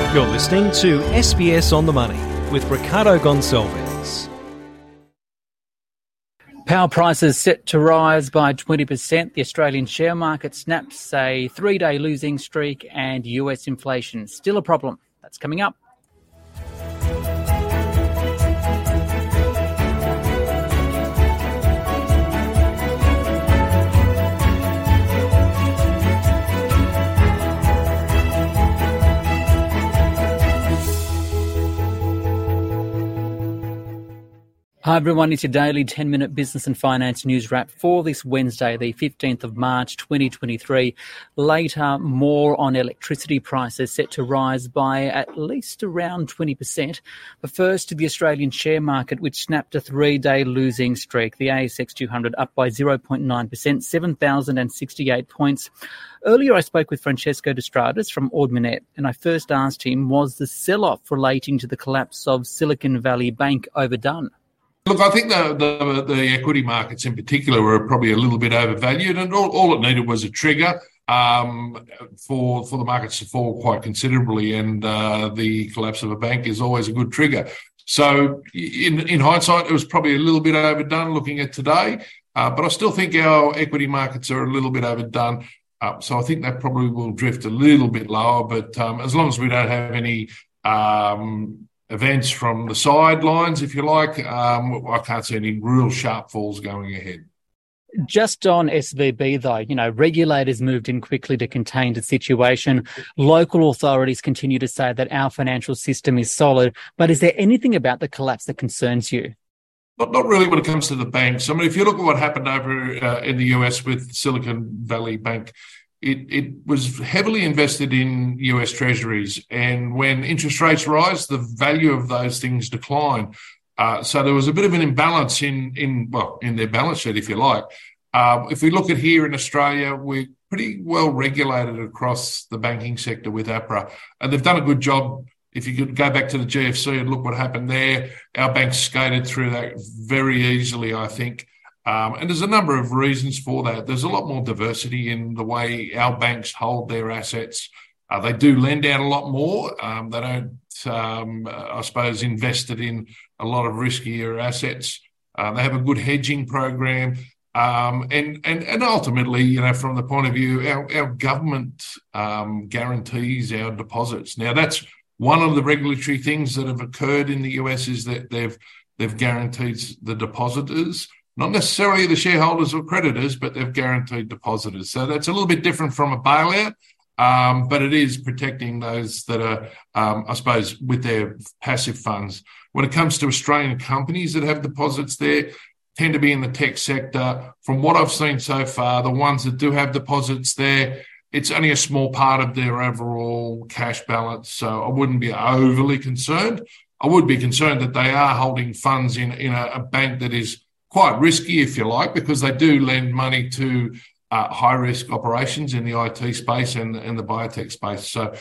You're listening to SBS On The Money with Ricardo Gonçalves. Power prices set to rise by 20%. The Australian share market snaps a three-day losing streak, and US inflation still a problem. That's coming up. Hi everyone, it's your daily 10-minute business and finance news wrap for this Wednesday, the 15th of March 2023. Later, more on electricity prices set to rise by at least around 20%. But first, to the Australian share market, which snapped a three-day losing streak. The ASX 200 up by 0.9%, 7,068 points. Earlier, I spoke with Francesco D'Estrades from Ord Minnett, and I first asked him, was the sell-off relating to the collapse of Silicon Valley Bank overdone? Look, I think the equity markets in particular were probably a little bit overvalued, and all it needed was a trigger for the markets to fall quite considerably, and the collapse of a bank is always a good trigger. So in hindsight, it was probably a little bit overdone looking at today, but I still think our equity markets are a little bit overdone. So I think that probably will drift a little bit lower, but as long as we don't have any events from the sidelines, if you like, I can't see any real sharp falls going ahead. Just on SVB, though, regulators moved in quickly to contain the situation. Local authorities continue to say that our financial system is solid. But is there anything about the collapse that concerns you? Not really when it comes to the banks. I mean, if you look at what happened over in the US with Silicon Valley Bank, it was heavily invested in US treasuries, and when interest rates rise, the value of those things decline. So there was a bit of an imbalance in their balance sheet, if you like. If we look at here in Australia, we're pretty well regulated across the banking sector with APRA, and they've done a good job. If you could go back to the GFC and look what happened there, our banks skated through that very easily, I think. And there's a number of reasons for that. There's a lot more diversity in the way our banks hold their assets. They do lend out a lot more. They don't, I suppose, invested in a lot of riskier assets. They have a good hedging program. And ultimately, from the point of view, our government guarantees our deposits. Now, that's one of the regulatory things that have occurred in the US, is that they've guaranteed the depositors. Not necessarily the shareholders or creditors, but they've guaranteed depositors. So that's a little bit different from a bailout, but it is protecting those that are, I suppose, with their passive funds. When it comes to Australian companies that have deposits there, tend to be in the tech sector. From what I've seen so far, the ones that do have deposits there, it's only a small part of their overall cash balance. So I wouldn't be overly concerned. I would be concerned that they are holding funds in a bank that is quite risky, if you like, because they do lend money to high-risk operations in the IT space and the biotech space. So,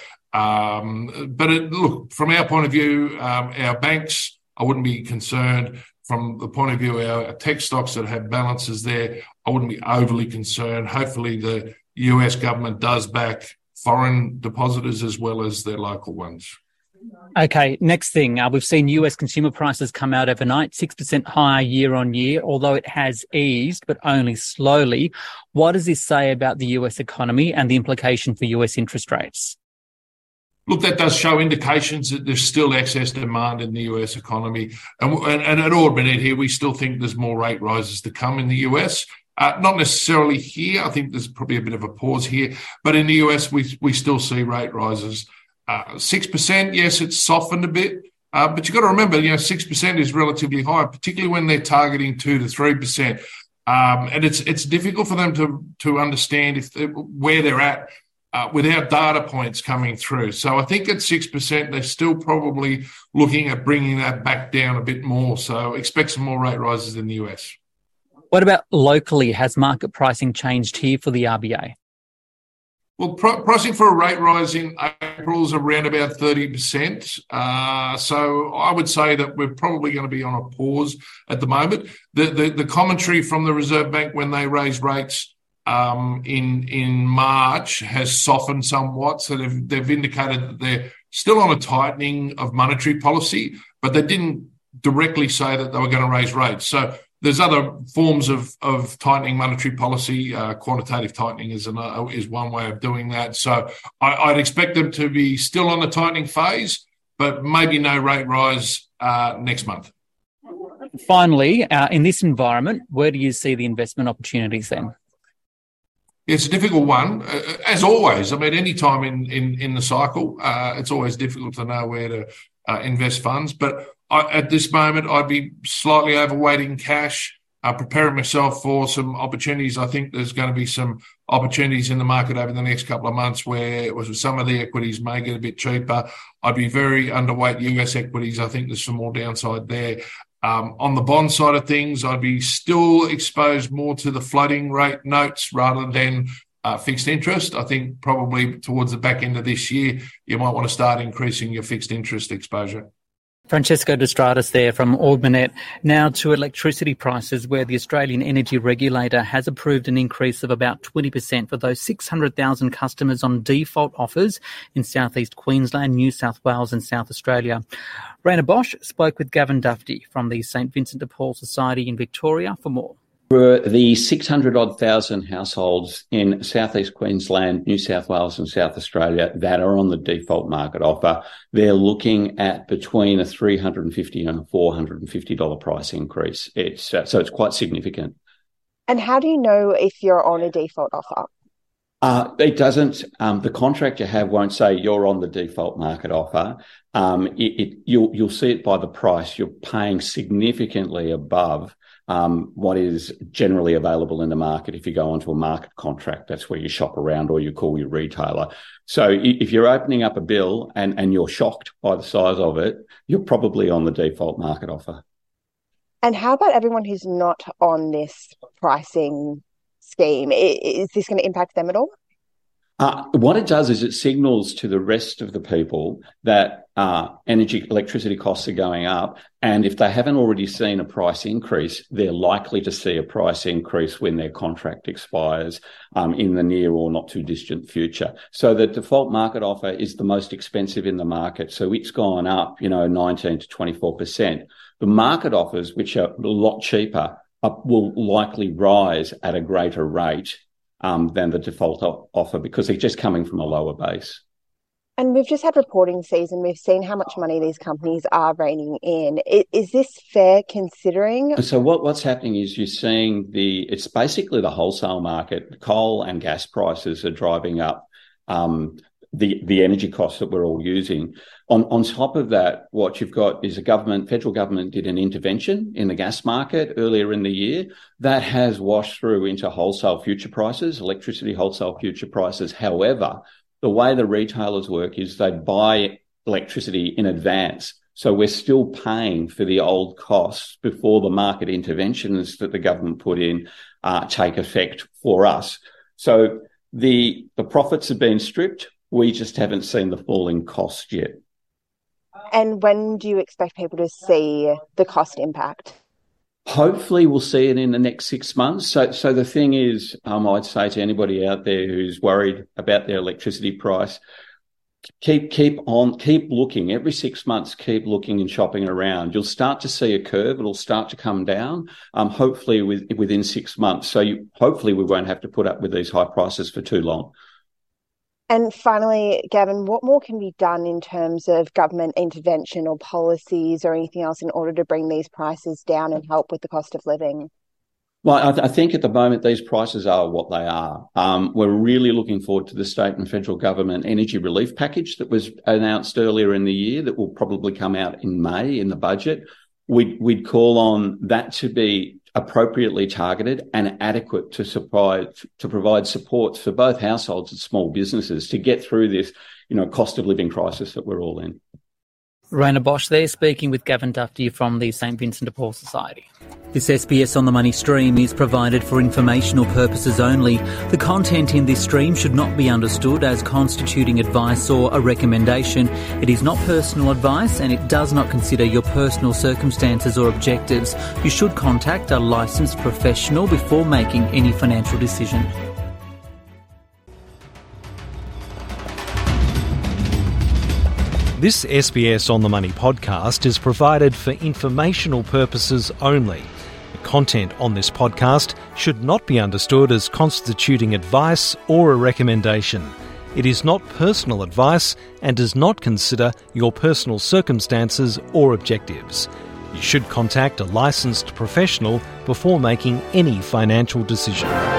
look, from our point of view, our banks, I wouldn't be concerned. From the point of view of our tech stocks that have balances there, I wouldn't be overly concerned. Hopefully the US government does back foreign depositors as well as their local ones. Okay, next thing. We've seen US consumer prices come out overnight, 6% higher year on year, although it has eased, but only slowly. What does this say about the US economy and the implication for US interest rates? Look, that does show indications that there's still excess demand in the US economy. And at Ord Minnett here, we still think there's more rate rises to come in the US. Not necessarily here. I think there's probably a bit of a pause here. But in the US, we still see rate rises. 6%, yes, it's softened a bit. But you've got to remember, 6% is relatively high, particularly when they're targeting 2 to 3%. And it's difficult for them to understand where they're at without data points coming through. So I think at 6%, they're still probably looking at bringing that back down a bit more. So expect some more rate rises in the US. What about locally? Has market pricing changed here for the RBA? Well, pricing for a rate rise in April is around about 30%. So I would say that we're probably going to be on a pause at the moment. The commentary from the Reserve Bank when they raised rates in March has softened somewhat. So they've indicated that they're still on a tightening of monetary policy, but they didn't directly say that they were going to raise rates. So there's other forms of tightening monetary policy. Quantitative tightening is one way of doing that. So I'd expect them to be still on the tightening phase, but maybe no rate rise next month. Finally, in this environment, where do you see the investment opportunities then? It's a difficult one, as always. I mean, any time in the cycle, it's always difficult to know where to invest funds. But at this moment, I'd be slightly overweighting cash, preparing myself for some opportunities. I think there's going to be some opportunities in the market over the next couple of months where some of the equities may get a bit cheaper. I'd be very underweight US equities. I think there's some more downside there. On the bond side of things, I'd be still exposed more to the floating rate notes rather than fixed interest. I think probably towards the back end of this year, you might want to start increasing your fixed interest exposure. Francesco D'Estratis there from Ord Minnett. Now to electricity prices, where the Australian Energy Regulator has approved an increase of about 20% for those 600,000 customers on default offers in southeast Queensland, New South Wales and South Australia. Raina Bosch spoke with Gavin Dufty from the St Vincent de Paul Society in Victoria for more. For the 600,000 households in southeast Queensland, New South Wales and South Australia that are on the default market offer, they're looking at between a $350 and a $450 price increase. So it's quite significant. And how do you know if you're on a default offer? It doesn't. The contract you have won't say you're on the default market offer. You'll see it by the price. You're paying significantly above what is generally available in the market. If you go onto a market contract, that's where you shop around or you call your retailer. So if you're opening up a bill and you're shocked by the size of it, you're probably on the default market offer. And how about everyone who's not on this pricing scheme? Is this going to impact them at all? What it does is it signals to the rest of the people that electricity costs are going up, and if they haven't already seen a price increase, they're likely to see a price increase when their contract expires in the near or not too distant future. So the default market offer is the most expensive in the market, so it's gone up, 19 to 24%. The market offers, which are a lot cheaper, will likely rise at a greater rate than the default offer because they're just coming from a lower base. And we've just had reporting season. We've seen how much money these companies are reining in. Is this fair considering? So what's happening is you're seeing it's basically the wholesale market. Coal and gas prices are driving up the energy costs that we're all using. On top of that, what you've got is federal government did an intervention in the gas market earlier in the year that has washed through into wholesale future prices, electricity wholesale future prices. However, the way the retailers work is they buy electricity in advance. So we're still paying for the old costs before the market interventions that the government put in take effect for us. So the profits have been stripped. We just haven't seen the falling cost yet. And when do you expect people to see the cost impact? Hopefully we'll see it in the next 6 months. So the thing is, I'd say to anybody out there who's worried about their electricity price, keep looking. Every 6 months, keep looking and shopping around. You'll start to see a curve. It'll start to come down, hopefully within 6 months. So hopefully we won't have to put up with these high prices for too long. And finally, Gavin, what more can be done in terms of government intervention or policies or anything else in order to bring these prices down and help with the cost of living? Well, I think at the moment these prices are what they are. We're really looking forward to the state and federal government energy relief package that was announced earlier in the year that will probably come out in May in the budget. We'd call on that to be appropriately targeted and adequate to provide support for both households and small businesses to get through this, cost of living crisis that we're all in. Raina Bosch there speaking with Gavin Dufty from the St Vincent de Paul Society. This SBS On The Money stream is provided for informational purposes only. The content in this stream should not be understood as constituting advice or a recommendation. It is not personal advice and it does not consider your personal circumstances or objectives. You should contact a licensed professional before making any financial decision. This SBS On The Money podcast is provided for informational purposes only. The content on this podcast should not be understood as constituting advice or a recommendation. It is not personal advice and does not consider your personal circumstances or objectives. You should contact a licensed professional before making any financial decision.